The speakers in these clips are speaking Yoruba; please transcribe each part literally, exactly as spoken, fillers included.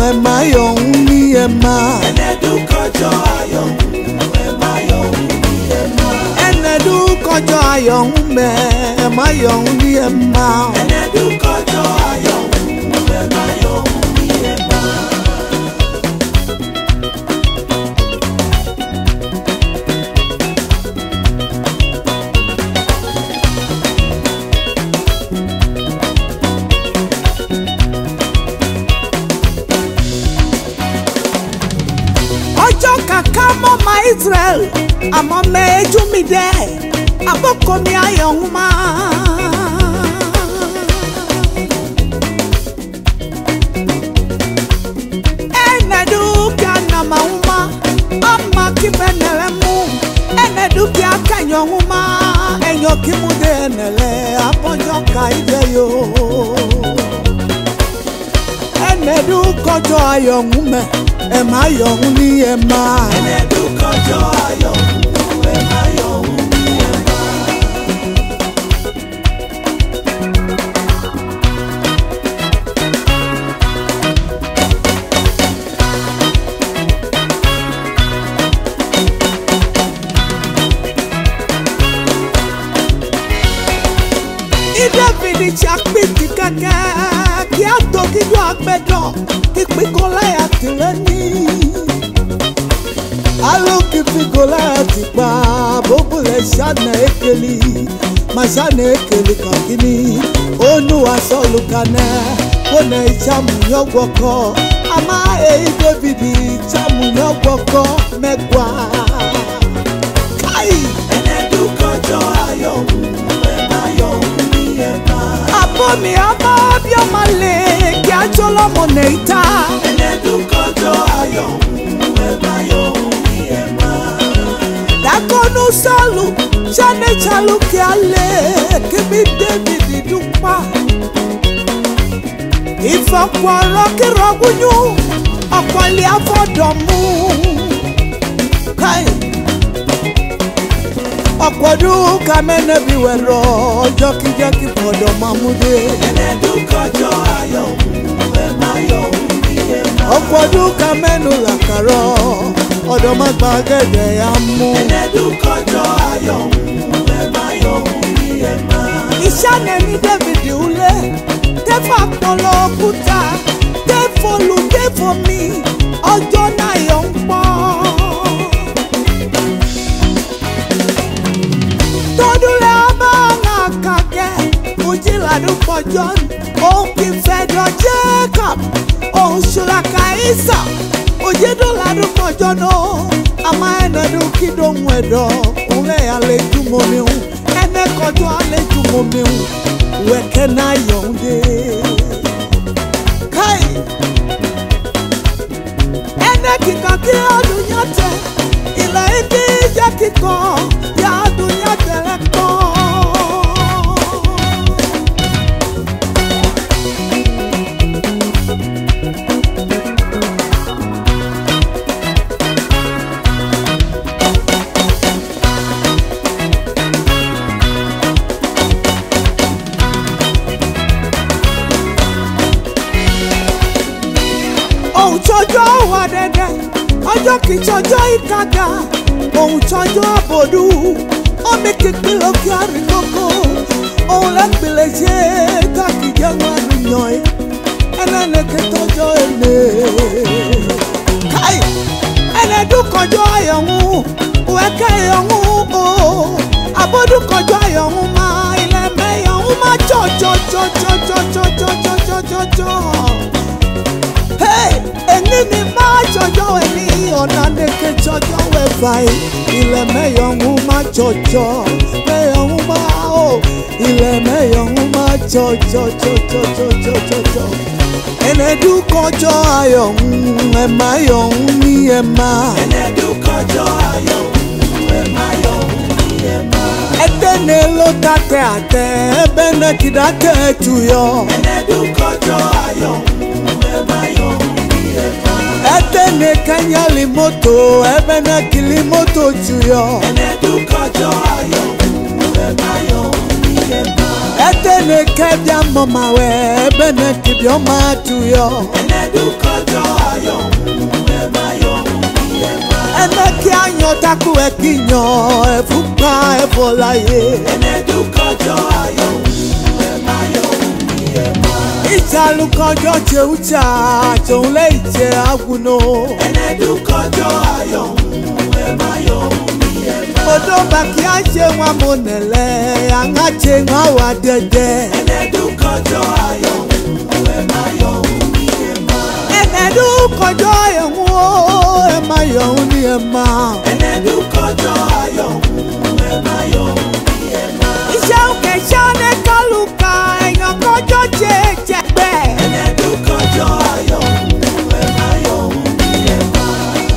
ema yongi ema. Enedu kojo ayong ema yongi ema. Enedu kojo ayong me ema yongi ema. Enedu kojo ayong ema yongi ema. Kama ma Israel, ama me jumi de, aboko mi ayong ma. Enedu kya na mauma, ama kibenele mu. Enedu kya kanyong ma, enyo kimude enele, aponyo kaide yo. Enedu kojo ayong me. Ema yong ni ema. Enedu kojo ayong ema yong ni ema. David chakpiti kaka kia toki do akbedo kipikola ya tilani alo kipikola ya tipa bobule shana ekeli mashana ekeli kakini onu asolu kane kone ichamu nyogwoko ama e David ichamu nyogwoko megwa kai Enedu kojo ayong ema yong ni ema. Abomi ama biomale kia cholo moneita. Enedu kojo ayong ema yong ni ema. Dakonu salu chane chalu kiale kimi David dupa. Ifa kwa roki rogunyu akwali afodomu. Kai Akwadu kamene biwero joki joki podo mamude. Enedu kojo ayong ema yong ni ema. Akwadu kamenu lakaro odo magbagede yamu. Enedu kojo ayong ema yong ni ema. Ishane ni David ule tefa polo kuta tefolu tefo mi ojo na yongpo. Todule abanga kake ujila dupo John o kifedo Jacob o shulaka Isa ujido la dupo John o ama ene du kido mwedo ule ale jumomiu ene kojo ale jumomiu weke na yonde kai ene kikaki adunyate ila iti jakiko ya dunya teleko. Oh, chojo wadede, ojo kichojo ikaga. Ohun tọ́jú àbòdú omi kìkìlọ̀ kí a rí kókó ohun lẹ́gbẹ̀lẹ̀ ṣe káàkiri wọn àríyàn ẹ̀ ẹlẹ́nìkì tọ́jọ́ èlé káì ẹlẹ́dúkọjọ́ àyọ̀hún wẹ́kẹ́ àyọ̀hún o àbòdúkọjọ́ àyọ̀hún máa ilẹ̀ mẹ́yọ̀hún máa jọjọjọjọjọjọjọjọjọjọjọ ẹni ni máa jọjọ ẹni ọ̀nà nìkẹ́ jọjọ wẹ̀fà ilẹ̀ mẹ́yọ̀hún máa jọjọ mẹ́yọ̀hún máa ó ilẹ̀ mẹ́yọ̀hún máa jọjọjọjọjọjọjọ ẹnẹ́dúkọjọ́ ayọ̀hún ẹ̀ máa yọ̀hún ní ẹ̀ máa. Ẹnẹ́dúkọjọ́ ayọ̀hún ẹ̀ máa yọ̀hún ní ẹ̀ máa. Ẹdẹ́nẹ́ ló dákẹ́ àtẹ ẹbẹ́ náà kì dákẹ́ tuyọ. Ẹnẹ́dúkọjọ́ ayọ̀hún ẹ̀ máa yọ̀hún ní ẹ̀ máa. Ẹdẹ́nẹ́ kẹ́nyálì mọ́tò ẹbẹ́ náà kìlì mọ́tò tuyọ. Ẹnẹ́dúkọjọ́ ayọ̀hún ẹ̀ máa yọ̀hún ní ẹ̀ máa. Ẹdẹ́nẹ́ kẹ́bíà mọ̀màwẹ̀ ẹbẹ́ náà kìbí ọmọ tuyọ. Ẹnẹ́dúkọjọ́ Ọjọ́ takú ẹ kíyàn ẹ fúnpa ẹ fọláyé. Ẹnẹ́dù kọjọ́ ayọ̀ ẹ máa yọ̀ ní ẹ máa. Ìjàlù kọjọ́ jẹ̀újà tòun lé ìjẹ́ àgùnà. Ẹnẹ́dù kọjọ́ ayọ̀ ẹ máa yọ̀ ní ẹ máa. Odò bàkí á ṣe wọn mọ̀ nílẹ̀ àná ṣe wọn wà dẹ́dẹ́. Ẹnẹ́dù kọjọ́ ayọ̀ ẹ máa yọ̀ ní ẹ máa. Ẹnẹ́dù kọjọ́ ẹ̀hún ó ẹ máa yọ̀ ní ẹ máa. Ẹnẹ́dù kọjọ́ ayọ̀ ẹ máa yọ̀ ní ẹ máa. Iṣẹ́ òkè ṣáné kálukà èèyàn kọjọ́ ṣe jẹgbẹ́. Ẹnẹ́dù kọjọ́ ayọ̀ ẹ máa yọ̀ ní ẹ máa.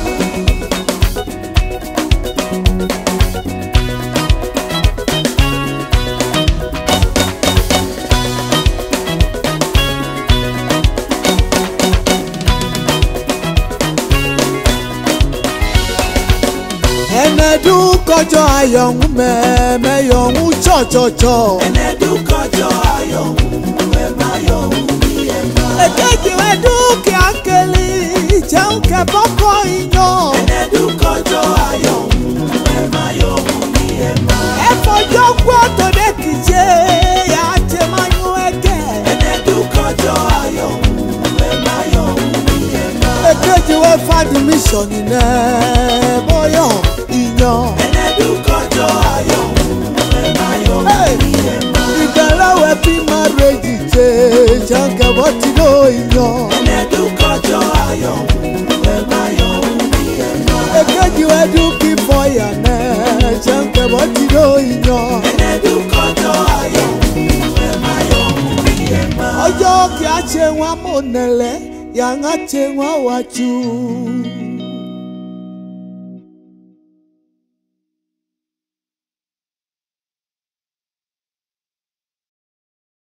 Ẹnẹ́dù kọjọ́ ayọ̀ ń mẹ́mẹ́yọ̀ ń tsọ̀tsọ̀tsọ̀. Ẹnẹ́dù kọjọ́ ayọ̀ ẹ máa yọ̀ ní ẹ máa. Èkejì rẹ̀ dúkìá kele ìjẹun kẹfọ́kọ́ iyán. Ẹnẹ́dù kọjọ́ ayọ̀ ẹ máa yọ̀ ní ẹ máa. Ẹ fọjọ́ gbọ́ tòde kìjẹ́ àti máa yún ẹgẹ́. Ẹnẹ́dù kọjọ́ ayọ̀ ẹ máa yọ̀ ní ẹ máa. Èkejì rẹ̀ fàdùmíṣọ̀ nìyẹn bọ́yọ̀ iyán. Ẹnẹ́dù kọjọ́ ayọ̀ ẹ máa yọ̀ ní ẹ máa. Ìgbàláwẹ̀ bí márèjì jẹ́ ìjànkẹ́wọ́ ti ló iyán. Ẹnẹ́dù kọjọ́ ayọ̀ ẹ máa yọ̀ ní ẹ máa. Èkejì rẹ̀ dúkì fọyà náà ìjànkẹ́wọ́ ti ló iyán. Ẹnẹ́dù kọjọ́ ayọ̀ ẹ máa yọ̀ ní ẹ máa. Ọjọ́ kí a ṣe wọn mọ̀ nílẹ̀ yàrá ṣe wọn wá jù.